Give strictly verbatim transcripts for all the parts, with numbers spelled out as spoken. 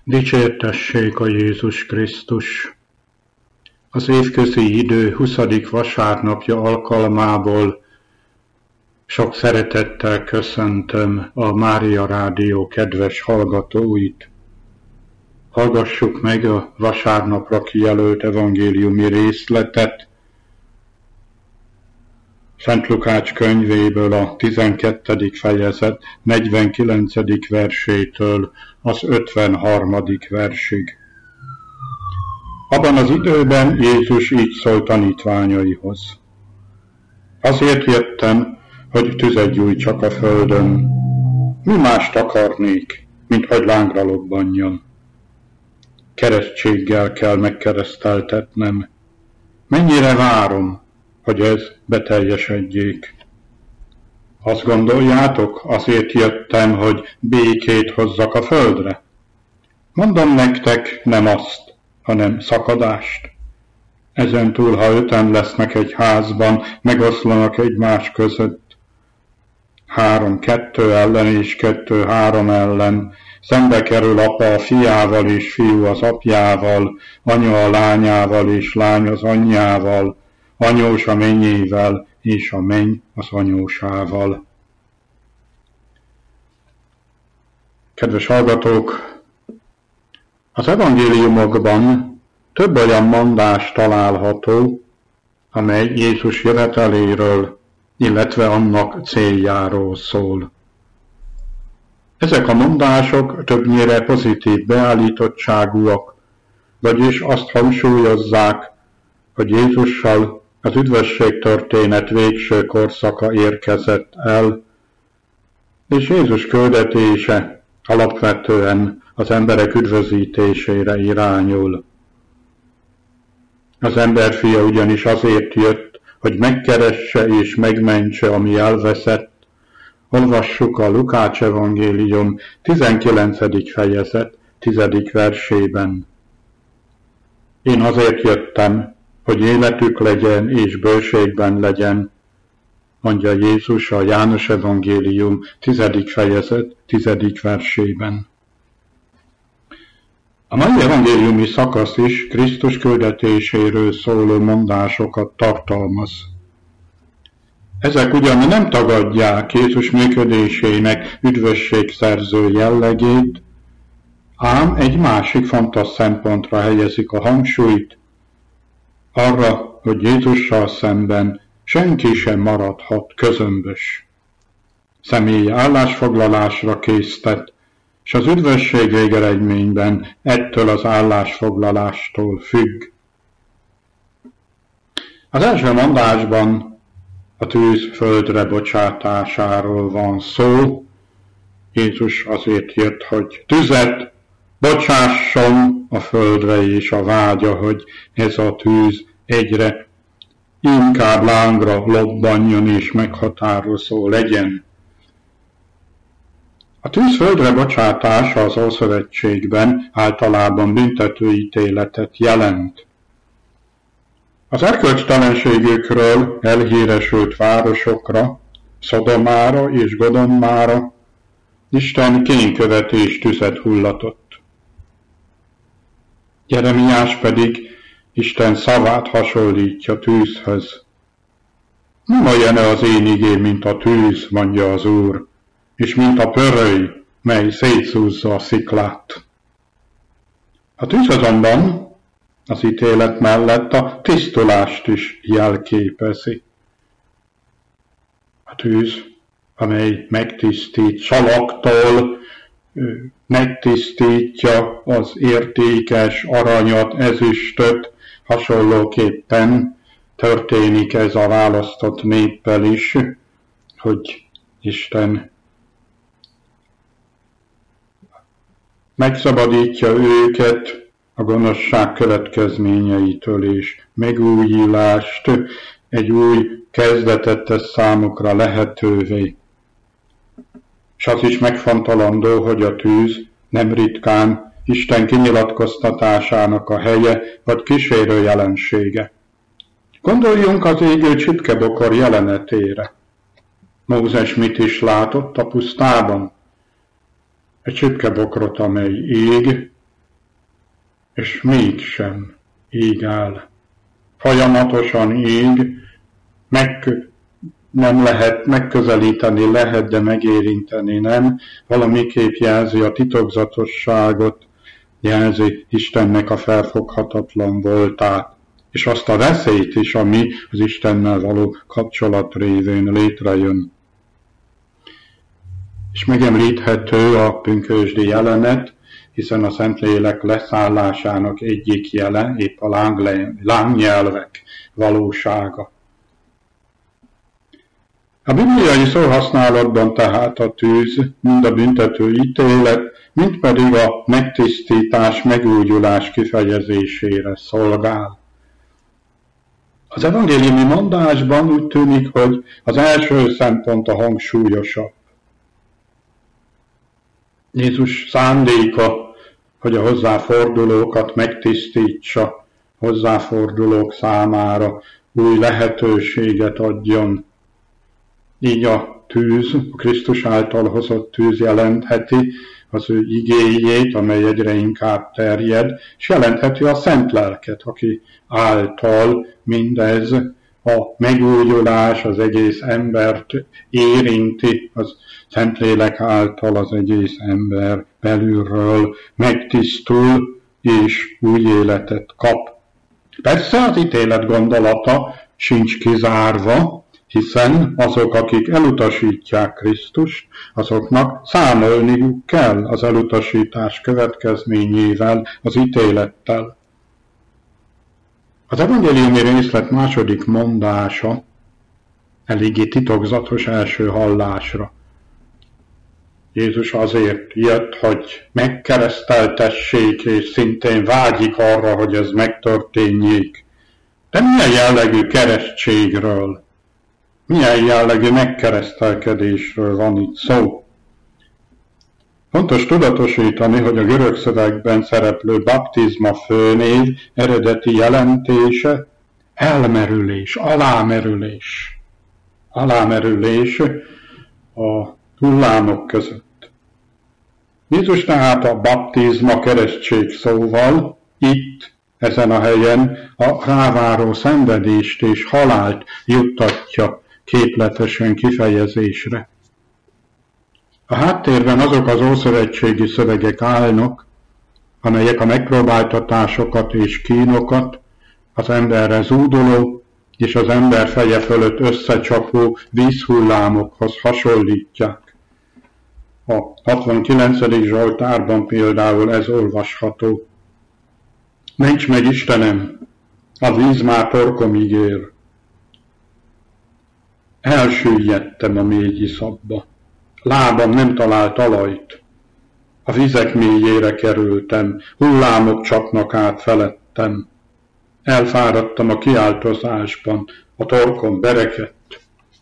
Dicsértessék a Jézus Krisztus! Az évközi idő huszadik vasárnapja alkalmából sok szeretettel köszöntöm a Mária Rádió kedves hallgatóit. Hallgassuk meg a vasárnapra kijelölt evangéliumi részletet Szent Lukács könyvéből, a tizenkettedik fejezet negyvenkilencedik versétől az ötvenharmadik versig. Abban az időben Jézus így szólt tanítványaihoz: Azért jöttem, hogy tüzet gyújtsak a földön. Mi mást akarnék, mint hogy lángra lobbanjon? Keresztséggel kell megkereszteltetnem. Mennyire várom, hogy ez beteljesedjék. Azt gondoljátok, azért jöttem, hogy békét hozzak a földre? Mondom nektek, nem azt, hanem szakadást. Ezentúl, ha öten lesznek egy házban, megoszlanak egymás között. Három kettő ellen és kettő három ellen, szembe kerül apa a fiával és fiú az apjával, anya a lányával és lány az anyjával, anyós a mennyével, és a menny az anyósával. Kedves hallgatók, az evangéliumokban több olyan mondás található, amely Jézus jöveteléről, illetve annak céljáról szól. Ezek a mondások többnyire pozitív beállítottságúak, vagyis azt hangsúlyozzák, hogy Jézussal az üdvösségtörténet végső korszaka érkezett el, és Jézus küldetése alapvetően az emberek üdvözítésére irányul. Az emberfia ugyanis azért jött, hogy megkeresse és megmentse, ami elveszett. Olvassuk a Lukács evangélium tizenkilencedik fejezet tizedik versében. Én azért jöttem, hogy életük legyen és bőségben legyen, mondja Jézus a János evangélium tizedik fejezet tizedik versében. A mai evangéliumi szakasz is Krisztus küldetéséről szóló mondásokat tartalmaz. Ezek ugyan nem tagadják Jézus működésének üdvösségszerző jellegét, ám egy másik fontos szempontra helyezik a hangsúlyt, arra, hogy Jézussal szemben senki sem maradhat közömbös. Személyi állásfoglalásra késztet, és az üdvösség végeredményben ettől az állásfoglalástól függ. Az első mondásban a tűz földre bocsátásáról van szó. Jézus azért jött, hogy tüzet bocsásson a földre, és a vágya, hogy ez a tűz egyre inkább lángra lobbanjon és meghatározó legyen. A tűz földre bocsátása az Ószövetségben általában büntetőítéletet jelent. Az erkölcstelenségükről elhíresült városokra, Szodomára és Godommára Isten kénykövetés tüzet hullatott. Jeremiás pedig Isten szavát hasonlítja tűzhöz. Nem olyan az én igém, mint a tűz, mondja az Úr, és mint a pöröly, mely szétszúzza a sziklát. A tűz azonban az ítélet mellett a tisztulást is jelképezi. A tűz, amely megtisztít salaktól, megtisztítja az értékes aranyat, ezüstöt, hasonlóképpen történik ez a választott néppel is, hogy Isten megszabadítja őket a gonoszság következményeitől, és megújulást, egy új kezdetet tesz számukra lehetővé. És az is megfontolandó, hogy a tűz nem ritkán Isten kinyilatkoztatásának a helye, vagy kísérő jelensége. Gondoljunk az égő csipkebokor jelenetére. Mózes mit is látott a pusztában? Egy csipkebokrot, amely ég, és mégsem ég el. Folyamatosan ég, meg nem lehet megközelíteni, lehet, de megérinteni nem. Valamiképp jelzi a titokzatosságot, jelzi Istennek a felfoghatatlan voltát, és azt a veszélyt is, ami az Istennel való kapcsolat révén létrejön. És megemlíthető a pünkösdi jelenet, hiszen a Szentlélek leszállásának egyik jele épp a lángnyelvek valósága. A bibliai szóhasználatban tehát a tűz, mind a büntető ítélet, mind pedig a megtisztítás, megújulás kifejezésére szolgál. Az evangéliumi mondásban úgy tűnik, hogy az első szempont a hangsúlyosabb. Jézus szándéka, hogy a hozzáfordulókat megtisztítsa, hozzáfordulók számára új lehetőséget adjon. Így a tűz, a Krisztus által hozott tűz jelentheti az ő igéjét, amely egyre inkább terjed, és jelentheti a szent lelket, aki által mindez a megújulás az egész embert érinti, az Szentlélek által az egész ember belülről megtisztul és új életet kap. Persze az ítélet gondolata sincs kizárva, hiszen azok, akik elutasítják Krisztust, azoknak számolniuk kell az elutasítás következményével, az ítélettel. Az evangéliumi részlet második mondása eléggé titokzatos első hallásra. Jézus azért jött, hogy megkereszteltessék, és szintén vágyik arra, hogy ez megtörténjék. De milyen jellegű keresztségről, milyen jellegű megkeresztelkedésről van itt szó? Fontos tudatosítani, hogy a görög szövegben szereplő baptizma főnév eredeti jelentése elmerülés, alámerülés. Alámerülés a hullámok között. Jézus tehát a baptizma keresztség szóval itt, ezen a helyen a ráváró szenvedést és halált juttatja képletesen kifejezésre. A háttérben azok az ószövetségi szövegek állnak, amelyek a megpróbáltatásokat és kínokat, az emberre zúduló és az ember feje fölött összecsapó vízhullámokhoz hasonlítják. A hatvankilencedik Zsoltárban például ez olvasható. Ments meg, Istenem, a víz már torkomig ér. Elsüllyedtem a mély iszapba. Lábam nem talált talajt. A vizek mélyére kerültem, hullámok csapnak át felettem. Elfáradtam a kiáltozásban, a torkom berekedt.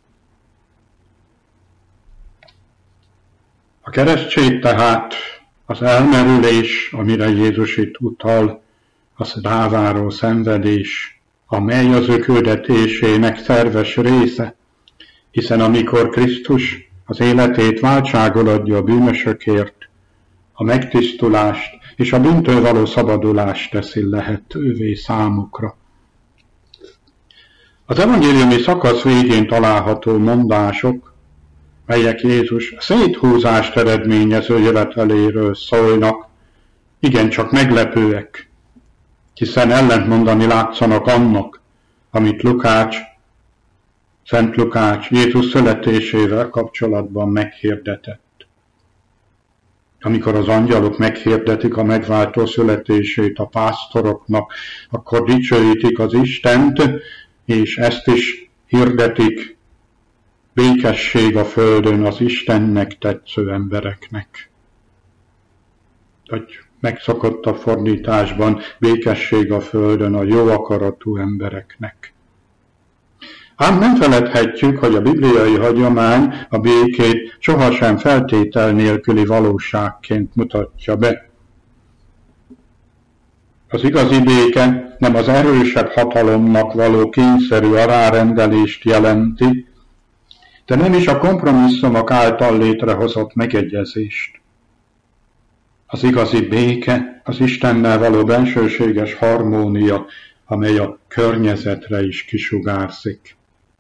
A keresztség tehát az elmerülés, amire Jézus itt utal, az ráváró szenvedés, amely az ő küldetésének szerves része, hiszen amikor Krisztus az életét váltságul adja a bűnösökért, a megtisztulást és a bűntől való szabadulást teszi lehetővé számukra. Az evangéliumi szakasz végén található mondások, melyek Jézus széthúzást eredményező jöveteléről szólnak, igencsak meglepőek, hiszen ellentmondani látszanak annak, amit Lukács, Szent Lukács Jézus születésével kapcsolatban meghirdetett. Amikor az angyalok meghirdetik a megváltó születését a pásztoroknak, akkor dicsőítik az Istent, és ezt is hirdetik: békesség a földön az Istennek tetsző embereknek. Vagy megszokott a fordításban: békesség a földön a jó akaratú embereknek. Ám nem feledhetjük, hogy a bibliai hagyomány a békét sohasem feltétel nélküli valóságként mutatja be. Az igazi béke nem az erősebb hatalomnak való kényszerű alárendelést jelenti, de nem is a kompromisszumok által létrehozott megegyezést. Az igazi béke, az Istennel való bensőséges harmónia, amely a környezetre is kisugárzik.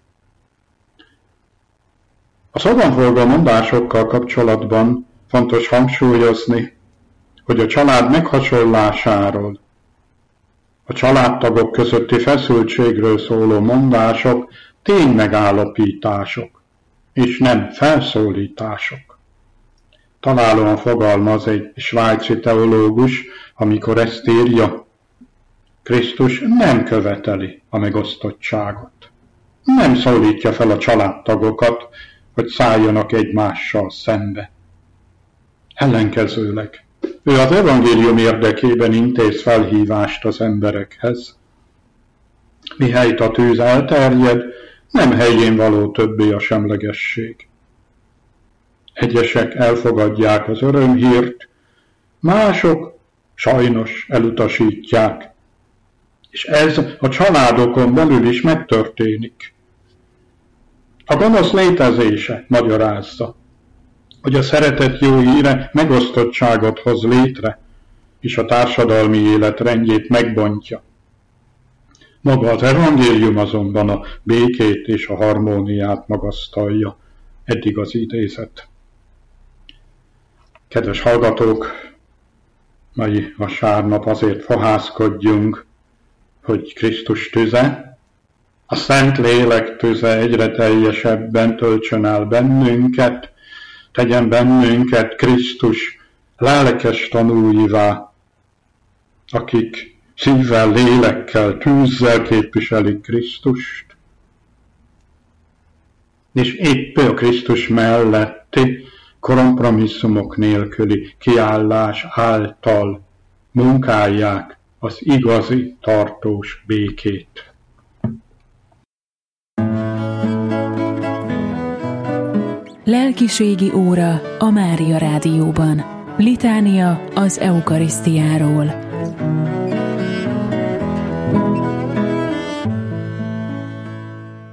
A szóban mondásokkal kapcsolatban fontos hangsúlyozni, hogy a család meghasonlásáról, a családtagok közötti feszültségről szóló mondások ténymegállapítások, és nem felszólítások. Találóan fogalmaz egy svájci teológus, amikor ezt írja: Krisztus nem követeli a megosztottságot. Nem szólítja fel a családtagokat, hogy szálljanak egymással szembe. Ellenkezőleg, ő az evangélium érdekében intéz felhívást az emberekhez. Mihelyt a tűz elterjed, nem helyén való többé a semlegesség. Egyesek elfogadják az örömhírt, mások sajnos elutasítják, és ez a családokon belül is megtörténik. A gonosz létezése magyarázza, hogy a szeretet jó híre megosztottságot hoz létre, és a társadalmi élet rendjét megbontja. Maga az evangélium azonban a békét és a harmóniát magasztalja. Eddig az idézet. Kedves hallgatók, mai vasárnap azért fohászkodjunk, hogy Krisztus tüze, a Szent Lélek tüze egyre teljesebben töltsön el bennünket, tegyen bennünket Krisztus lelkes tanúivá, akik szívvel, lélekkel, tűzzel képviselik Krisztust, és épp a Krisztus melletti kompromisszumok nélküli kiállás által munkálják az igazi, tartós békét. Lelkiségi óra a Mária Rádióban. Litánia az eukarisztiáról.